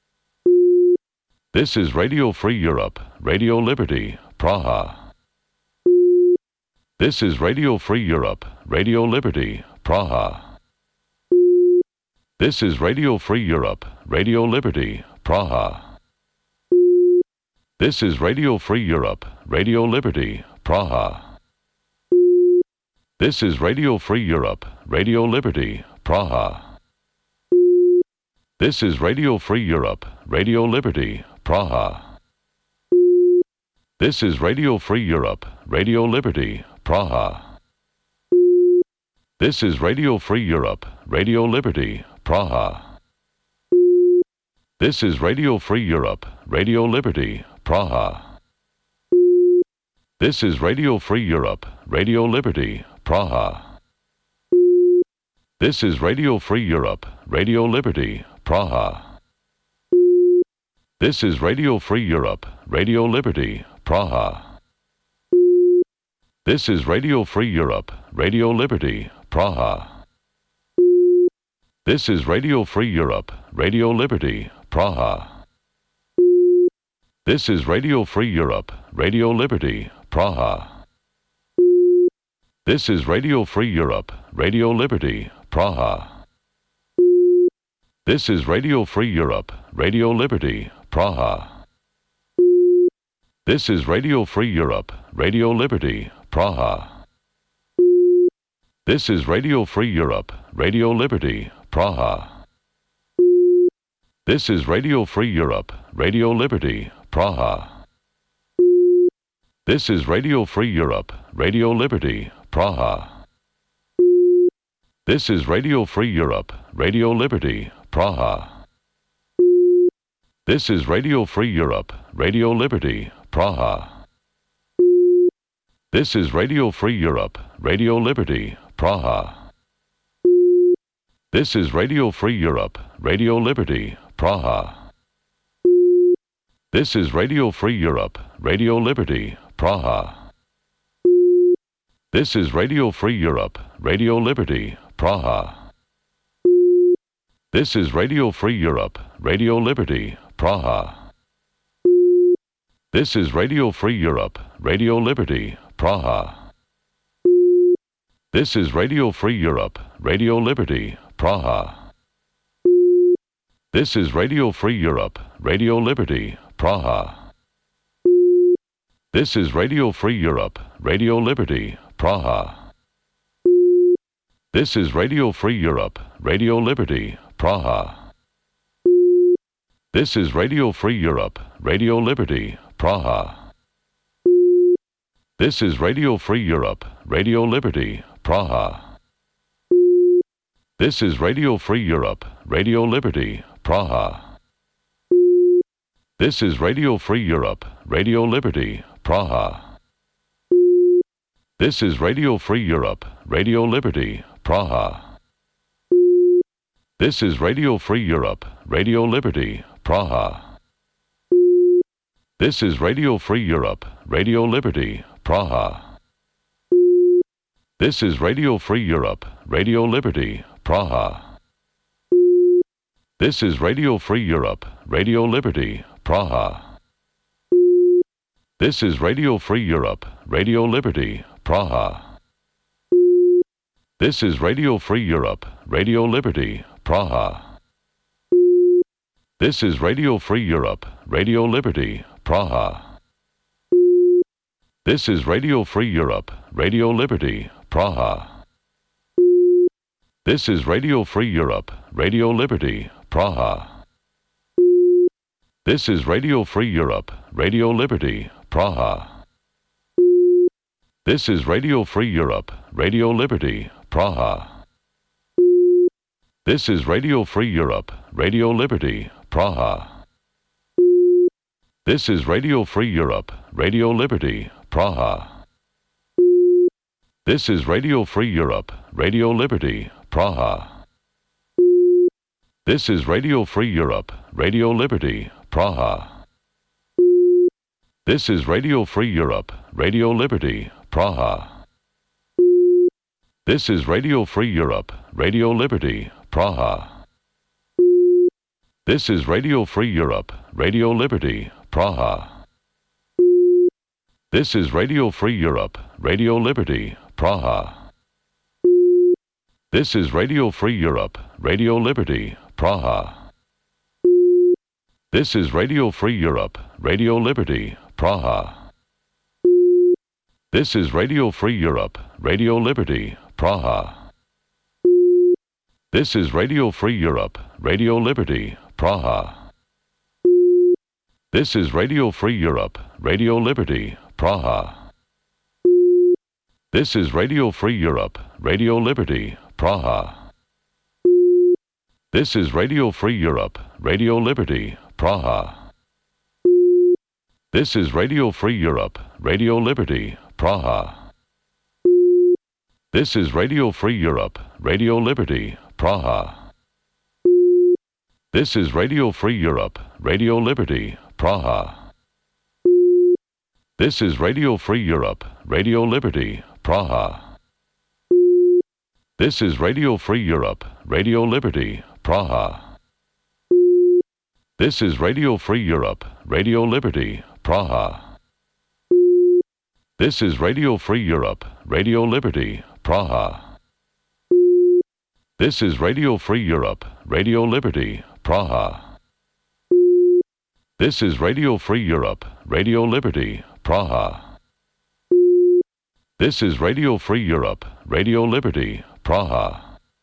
This is Radio Free Europe, Radio Liberty, Praha. This is Radio Free Europe, Radio Liberty, Praha. This is Radio Free Europe, Radio Liberty, Praha. This is Radio Free Europe, Radio Liberty, Praha. This is Radio Free Europe, Radio Liberty, Praha. This is Radio Free Europe, Radio Liberty, Praha. This is Radio Free Europe, Radio Liberty, Praha. This is Radio Free Europe, Radio Liberty, Praha. This is Radio Free Europe, Radio Liberty, Praha. This is Radio Free Europe, Radio Liberty, Praha. This is Radio Free Europe, Radio Liberty, Praha. This is Radio Free Europe, Radio Liberty, Praha. This is Radio Free Europe, Radio Liberty, Praha. This is Radio Free Europe, Radio Liberty, Praha. This is Radio Free Europe, Radio Liberty, Praha. This is Radio Free Europe, Radio Liberty, Praha. This is Radio Free Europe, Radio Liberty, Praha. This is Radio Free Europe, Radio Liberty, Praha. This is Radio Free Europe, Radio Liberty, Praha. This is Radio Free Europe, Radio Liberty, Praha. This is Radio Free Europe, Radio Liberty, Praha. This is Radio Free Europe, Radio Liberty, Praha. This is Radio Free Europe, Radio Liberty, Praha. This is Radio Free Europe, Radio Liberty, Praha. This is Radio Free Europe, Radio Liberty, Praha. This is Radio Free Europe, Radio Liberty, Praha. This is Radio Free Europe, Radio Liberty, Praha. This is Radio Free Europe, Radio Liberty, Praha. This is Radio Free Europe, Radio Liberty, Praha. This is Radio Free Europe, Radio Liberty, Praha. This is Radio Free Europe, Radio Liberty, Praha. This is Radio Free Europe, Radio Liberty, Praha. This is Radio Free Europe, Radio Liberty, Praha. This is Radio Free Europe, Radio Liberty, Praha. This is Radio Free Europe, Radio Liberty, Praha. This is Radio Free Europe, Radio Liberty, Praha. This is Radio Free Europe, Radio Liberty, Praha. This is Radio Free Europe, Radio Liberty, Praha. This is Radio Free Europe, Radio Liberty, Praha. This is Radio Free Europe, Radio Liberty, Praha. This is Radio Free Europe, Radio Liberty, Praha. This is Radio Free Europe, Radio Liberty, Praha. This is Radio Free Europe, Radio Liberty, Praha. This is Radio Free Europe, Radio Liberty, Praha. This is Radio Free Europe, Radio Liberty, Praha. This is Radio Free Europe, Radio Liberty, Praha. This is Radio Free Europe, Radio Liberty, Praha. This is Radio Free Europe, Radio Liberty, Praha. This is Radio Free Europe, Radio Liberty, Praha. This is Radio Free Europe, Radio Liberty, Praha. This is Radio Free Europe, Radio Liberty, Praha. This is Radio Free Europe, Radio Liberty, Praha. This is Radio Free Europe, Radio Liberty, Praha. This is Radio Free Europe, Radio Liberty, Praha. This is Radio Free Europe, Radio Liberty, Praha. This is Radio Free Europe, Radio Liberty, Praha. This is Radio Free Europe, Radio Liberty, Praha. This is Radio Free Europe, Radio Liberty, Praha. This is Radio Free Europe, Radio Liberty, Praha. This is Radio Free Europe, Radio Liberty, Praha. This is Radio Free Europe, Radio Liberty, Praha. This is Radio Free Europe, Radio Liberty, Praha. This is Radio Free Europe, Radio Liberty, Praha. This is Radio Free Europe, Radio Liberty, Praha. This is Radio Free Europe, Radio Liberty, Praha. This is Radio Free Europe, Radio Liberty, Praha. This is Radio Free Europe, Radio Liberty, Praha. This is Radio Free Europe, Radio Liberty, Praha. This is Radio Free Europe, Radio Liberty, Praha. This is Radio Free Europe, Radio Liberty, Praha. This is Radio Free Europe, Radio Liberty, Praha. This is Radio Free Europe, Radio Liberty, Praha. This is Radio Free Europe, Radio Liberty, Praha. This is Radio Free Europe, Radio Liberty, Praha.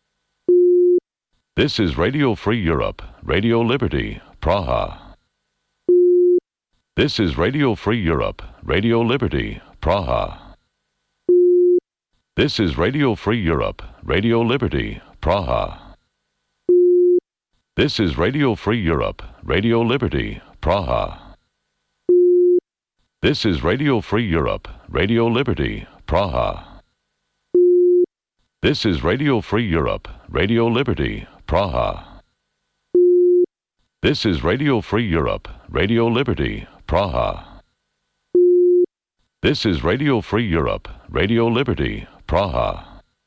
This is Radio Free Europe, Radio Liberty, Praha. This is Radio Free Europe, Radio Liberty, Praha. This is Radio Free Europe, Radio Liberty, Praha. This is Radio Free Europe, Radio Liberty, Praha. This is Radio Free Europe, Radio Liberty, Praha. This is Radio Free Europe, Radio Liberty, Praha. This is Radio Free Europe, Radio Liberty, Praha. This is Radio Free Europe, Radio Liberty, Praha.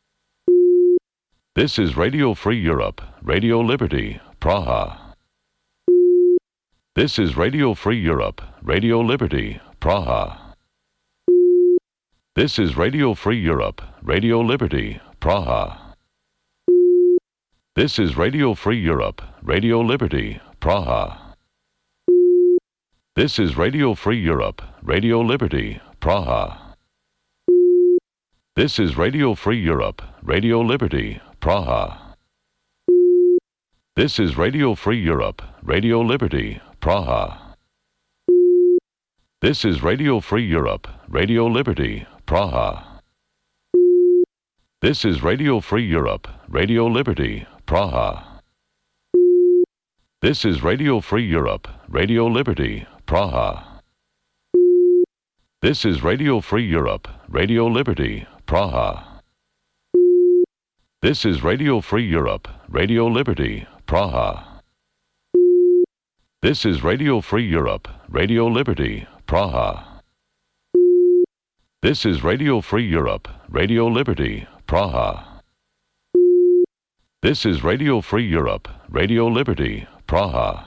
This is Radio Free Europe, Radio Liberty, Praha. This is Radio Free Europe, Radio Liberty, Praha. This is Radio Free Europe, Radio Liberty, Praha. This is Radio Free Europe, Radio Liberty, Praha. This is Radio Free Europe, Radio Liberty, Praha. This is Radio Free Europe, Radio Liberty, Praha. This is Radio Free Europe, Radio Liberty, Praha. This is Radio Free Europe, Radio Liberty, Praha. This is Radio Free Europe, Radio Liberty, Praha. This is Radio Free Europe, Radio Liberty, Praha. This is Radio Free Europe, Radio Liberty, Praha. This is Radio Free Europe, Radio Liberty, Praha. This is Radio Free Europe, Radio Liberty, Praha. This is Radio Free Europe, Radio Liberty, Praha. This is Radio Free Europe, Radio Liberty, Praha.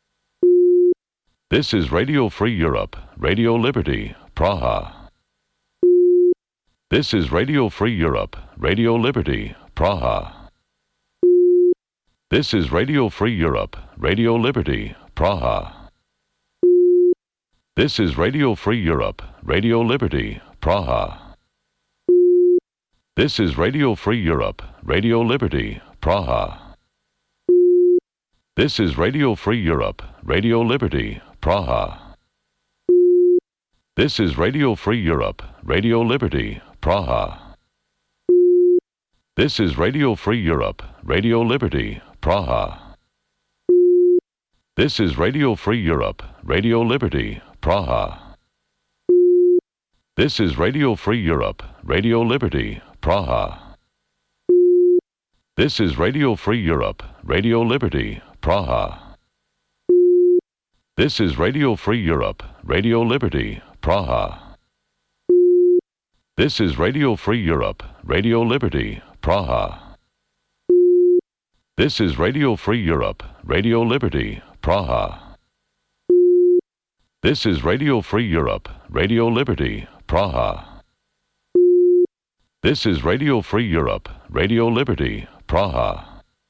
This is Radio Free Europe, Radio Liberty, Praha. This is Radio Free Europe, Radio Liberty, Praha. This is Radio Free Europe, Radio Liberty, Praha. This is Radio Free Europe, Radio Liberty, Praha. This is Radio Free Europe, Radio Liberty, Praha. This is Radio Free Europe, Radio Liberty, Praha. This is Radio Free Europe, Radio Liberty, Praha. This is Radio Free Europe, Radio Liberty, Praha. This is Radio Free Europe, Radio Liberty, Praha. This is Radio Free Europe, Radio Liberty, Praha. This is Radio Free Europe, Radio Liberty, Praha. This is Radio Free Europe, Radio Liberty, Praha. This is Radio Free Europe, Radio Liberty, Praha. This is Radio Free Europe, Radio Liberty, Praha. This is Radio Free Europe, Radio Liberty, Praha. This is Radio Free Europe, Radio Liberty, Praha.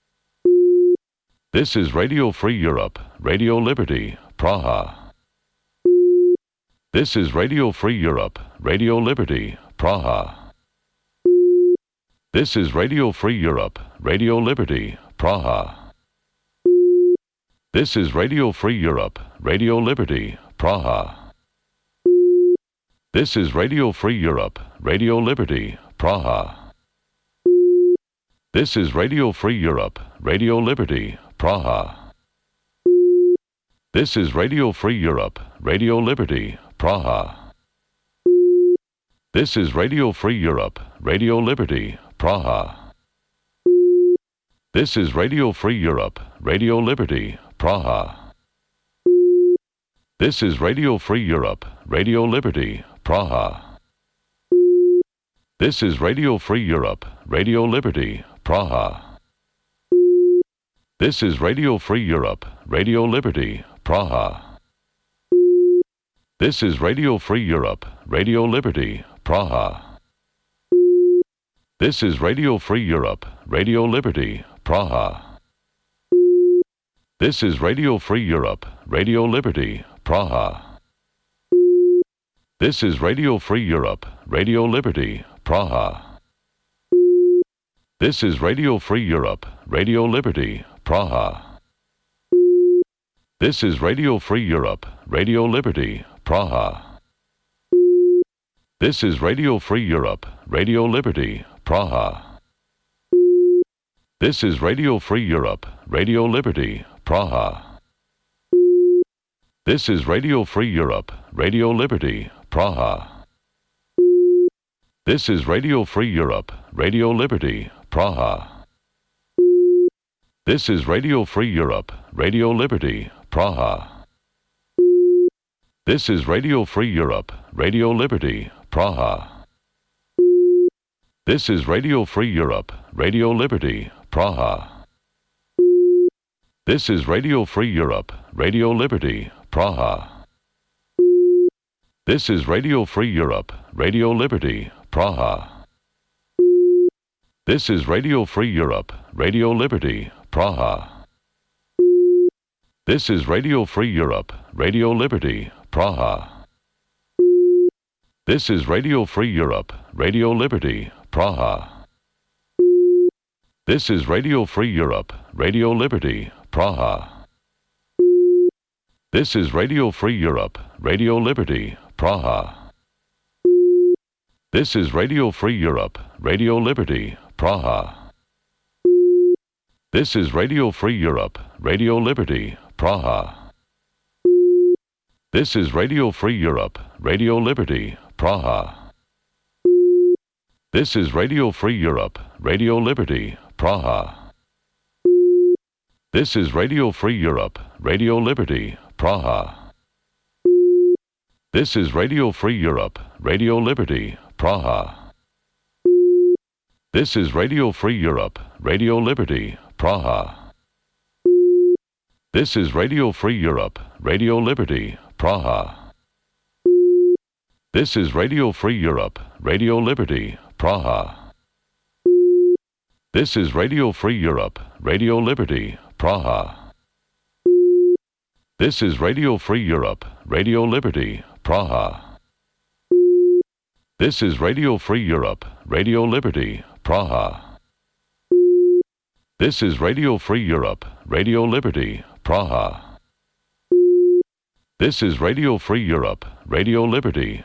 This is Radio Free Europe, Radio Liberty, Praha. This is Radio Free Europe, Radio Liberty, Praha. This is Radio Free Europe, Radio Liberty, Praha. This is Radio Free Europe, Radio Liberty, Praha. This is Radio Free Europe, Radio Liberty, Praha. This is Radio Free Europe, Radio Liberty, Praha. This is Radio Free Europe, Radio Liberty, Praha. This is Radio Free Europe, Radio Liberty, Praha. This is Radio Free Europe, Radio Liberty, Praha. This is Radio Free Europe, Radio Liberty, Praha. This is Radio Free Europe, Radio Liberty, Praha. This is Radio Free Europe, Radio Liberty, Praha. This is Radio Free Europe, Radio Liberty, Praha. This is Radio Free Europe, Radio Liberty, Praha. This is Radio Free Europe, Radio Liberty, Praha. This is Radio Free Europe, Radio Liberty, Praha. This is Radio Free Europe, Radio Liberty, Praha. This is Radio Free Europe, Radio Liberty, Praha. This is Radio Free Europe, Radio Liberty, Praha. This is Radio Free Europe, Radio Liberty, Praha. This is Radio Free Europe, Radio Liberty, Praha. This is Radio Free Europe, Radio Liberty, Praha. This is Radio Free Europe, Radio Liberty, Praha. This is Radio Free Europe, Radio Liberty, Praha. This is Radio Free Europe, Radio Liberty, Praha. This is Radio Free Europe, Radio Liberty, Praha. This is Radio Free Europe, Radio Liberty, Praha. This is Radio Free Europe, Radio Liberty, Praha. This is Radio Free Europe, Radio Liberty, Praha. This is Radio Free Europe, Radio Liberty, Praha. This is Radio Free Europe, Radio Liberty, Praha. This is Radio Free Europe, Radio Liberty, Praha. This is Radio Free Europe, Radio Liberty, Praha. This is Radio Free Europe, Radio Liberty, Praha. This is Radio Free Europe, Radio Liberty, Praha. This is Radio Free Europe, Radio Liberty, Praha. This is Radio Free Europe, Radio Liberty, Praha. This is Radio Free Europe, Radio Liberty, Praha. This is Radio Free Europe, Radio Liberty, Praha. This is Radio Free Europe, Radio Liberty, Praha. This is Radio Free Europe, Radio Liberty, Praha. This is Radio Free Europe, Radio Liberty, Praha. This is Radio Free Europe, Radio Liberty, Praha. This is Radio Free Europe, Radio Liberty, Praha. This is Radio Free Europe, Radio Liberty, Praha. This is Radio Free Europe, Radio Liberty,